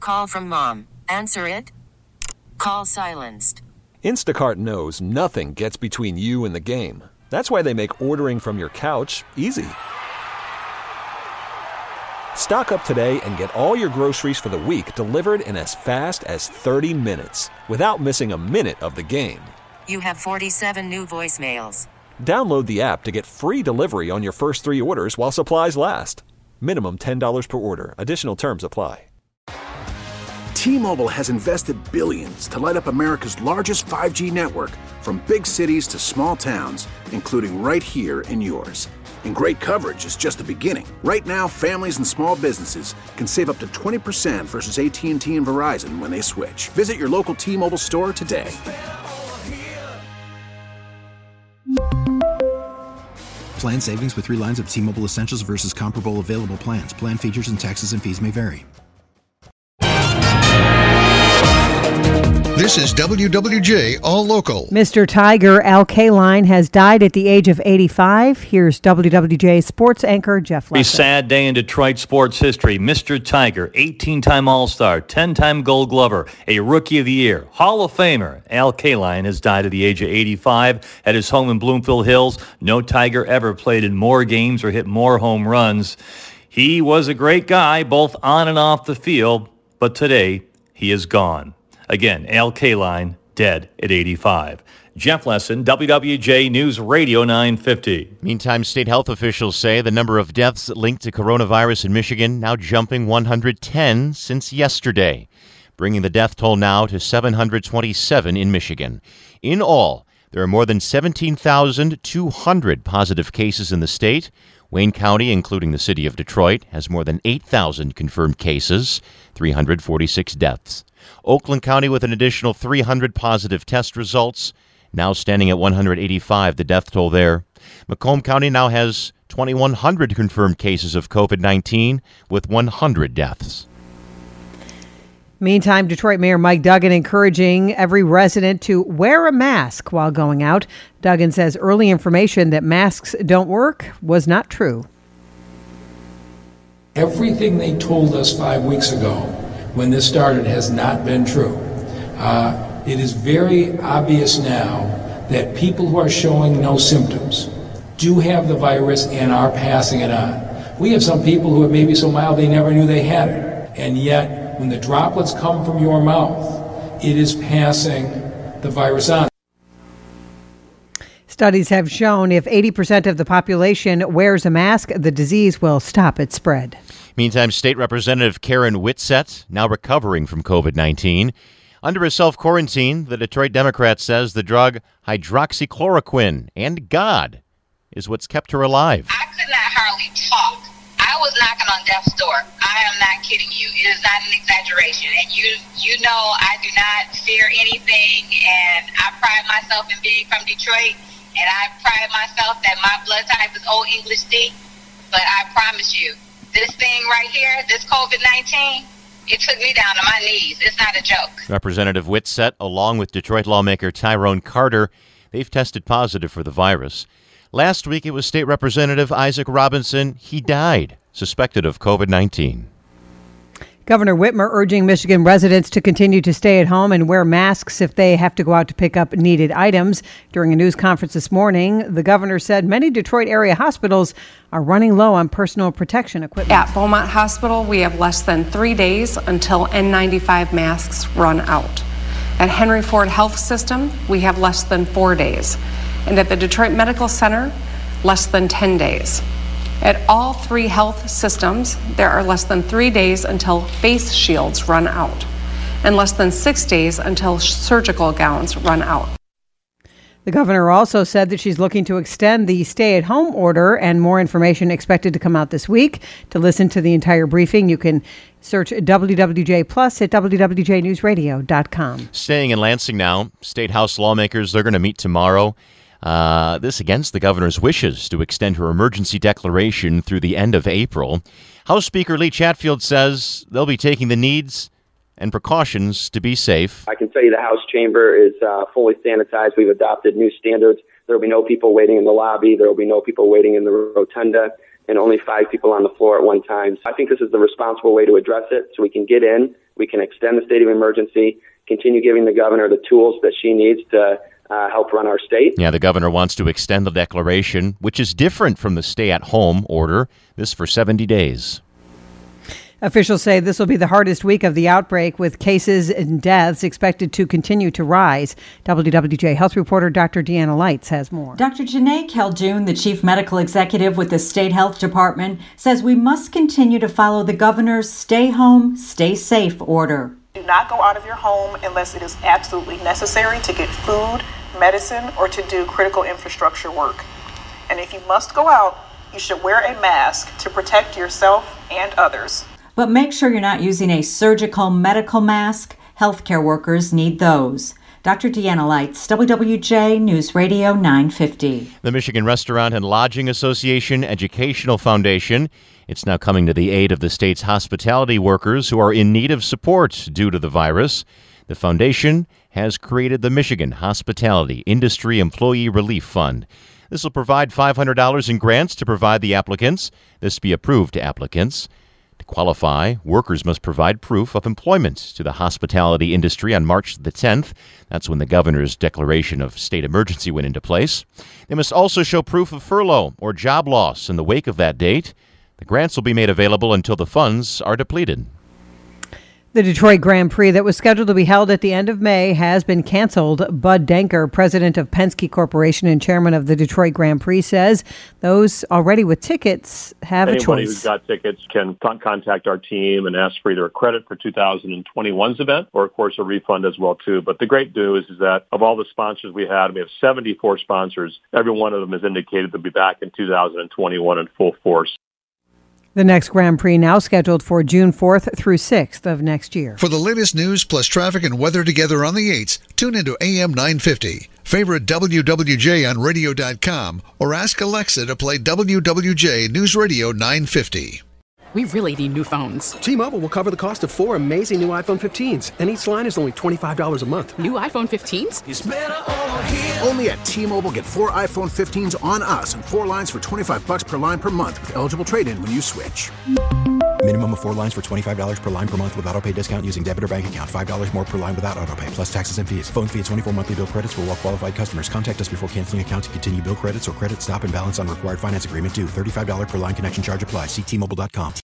call from mom. Answer it. Call silenced. Instacart knows nothing gets between you and the game. That's why they make ordering from your couch easy. Stock up today and get all your groceries for the week delivered in as fast as 30 minutes without missing a minute of the game. You have 47 new voicemails. Download the app to get free delivery on your first 3 orders while supplies last. Minimum $10 per order. Additional terms apply. T-Mobile has invested billions to light up America's largest 5G network, from big cities to small towns, including right here in yours. And great coverage is just the beginning. Right now, families and small businesses can save up to 20% versus AT&T and Verizon when they switch. Visit your local T-Mobile store today. Plan savings with 3 lines of T-Mobile Essentials versus comparable available plans. Plan features and taxes and fees may vary. This is WWJ All Local. Mr. Tiger, Al Kaline, has died at the age of 85. Here's WWJ sports anchor Jeff Lester. A sad day in Detroit sports history. Mr. Tiger, 18-time All-Star, 10-time Gold Glover, a Rookie of the Year, Hall of Famer. Al Kaline has died at the age of 85 at his home in Bloomfield Hills. No Tiger ever played in more games or hit more home runs. He was a great guy, both on and off the field, but today he is gone. Again, Al Kaline, dead at 85. Jeff Lesson, WWJ News Radio 950. Meantime, state health officials say the number of deaths linked to coronavirus in Michigan now jumping 110 since yesterday, bringing the death toll now to 727 in Michigan. In all, there are more than 17,200 positive cases in the state. Wayne County, including the city of Detroit, has more than 8,000 confirmed cases, 346 deaths. Oakland County with an additional 300 positive test results, now standing at 185, the death toll there. Macomb County now has 2,100 confirmed cases of COVID-19 with 100 deaths. Meantime, Detroit Mayor Mike Duggan encouraging every resident to wear a mask while going out. Duggan says early information that masks don't work was not true. Everything they told us 5 weeks ago when this started has not been true. It is very obvious now that people who are showing no symptoms do have the virus and are passing it on. We have some people who are maybe so mild they never knew they had it. And yet, when the droplets come from your mouth, it is passing the virus on. Studies have shown if 80% of the population wears a mask, the disease will stop its spread. Meantime, State Representative Karen Whitsett, now recovering from COVID-19. Under a self-quarantine, the Detroit Democrat says the drug hydroxychloroquine and God is what's kept her alive. I could not hardly talk. I was knocking on death's door. I am not kidding you. It is not an exaggeration. And you know I do not fear anything, and I pride myself in being from Detroit, and I pride myself that my blood type is Old English D. But I promise you, this thing right here, this COVID-19, it took me down to my knees. It's not a joke. Representative Whitsett, along with Detroit lawmaker Tyrone Carter, they've tested positive for the virus. Last week, it was State Representative Isaac Robinson. He died, suspected of COVID-19. Governor Whitmer urging Michigan residents to continue to stay at home and wear masks if they have to go out to pick up needed items. During a news conference this morning, the governor said many Detroit area hospitals are running low on personal protection equipment. At Beaumont Hospital, we have less than 3 days until N95 masks run out. At Henry Ford Health System, we have less than 4 days. And at the Detroit Medical Center, less than 10 days. At all 3 health systems, there are less than 3 days until face shields run out, and less than 6 days until surgical gowns run out. The governor also said that she's looking to extend the stay-at-home order, and more information expected to come out this week. To listen to the entire briefing, you can search WWJ Plus at WWJNewsRadio.com. Staying in Lansing now, State House lawmakers, they're going to meet tomorrow. This against the governor's wishes to extend her emergency declaration through the end of April. House Speaker Lee Chatfield says they'll be taking the needs and precautions to be safe. I can tell you the House chamber is fully sanitized. We've adopted new standards. There will be no people waiting in the lobby. There will be no people waiting in the rotunda, and only 5 people on the floor at one time. So I think this is the responsible way to address it, so we can get in we can extend the state of emergency, continue giving the governor the tools that she needs to help run our state. Yeah, the governor wants to extend the declaration, which is different from the stay-at-home order, this for 70 days. Officials say this will be the hardest week of the outbreak, with cases and deaths expected to continue to rise. WWJ health reporter Dr. Deanna Lights has more. Dr. Janae Calhoun, the chief medical executive with the state health department, says we must continue to follow the governor's stay home, stay safe order. Do not go out of your home unless it is absolutely necessary to get food, medicine, or to do critical infrastructure work. And if you must go out, you should wear a mask to protect yourself and others. But make sure you're not using a surgical medical mask. Healthcare workers need those. Dr. Deanna Lights, WWJ News Radio 950. The Michigan Restaurant and Lodging Association Educational Foundation. It's now coming to the aid of the state's hospitality workers who are in need of support due to the virus. The foundation has created the Michigan Hospitality Industry Employee Relief Fund. This will provide $500 in grants to provide the applicants. This be approved to applicants. To qualify, workers must provide proof of employment to the hospitality industry on March the 10th. That's when the governor's declaration of state emergency went into place. They must also show proof of furlough or job loss in the wake of that date. The grants will be made available until the funds are depleted. The Detroit Grand Prix that was scheduled to be held at the end of May has been canceled. Bud Denker, president of Penske Corporation and chairman of the Detroit Grand Prix, says those already with tickets have a choice. Anybody who's got tickets can contact our team and ask for either a credit for 2021's event or, of course, a refund as well, too. But the great news is that of all the sponsors we have 74 sponsors. Every one of them has indicated they'll be back in 2021 in full force. The next Grand Prix now scheduled for June 4th through 6th of next year. For the latest news plus traffic and weather together on the 8s, tune into AM 950. Favorite WWJ on radio.com or ask Alexa to play WWJ News Radio 950. We really need new phones. T-Mobile will cover the cost of 4 amazing new iPhone 15s, and each line is only $25 a month. New iPhone 15s? It's better over here. Only at T-Mobile, get 4 iPhone 15s on us and 4 lines for $25 per line per month with eligible trade-in when you switch. Minimum of 4 lines for $25 per line per month with autopay discount using debit or bank account. $5 more per line without autopay, plus taxes and fees. Phone fee at 24 monthly bill credits for well-qualified customers. Contact us before canceling account to continue bill credits or credit stop and balance on required finance agreement due. $35 per line connection charge applies. See T-Mobile.com.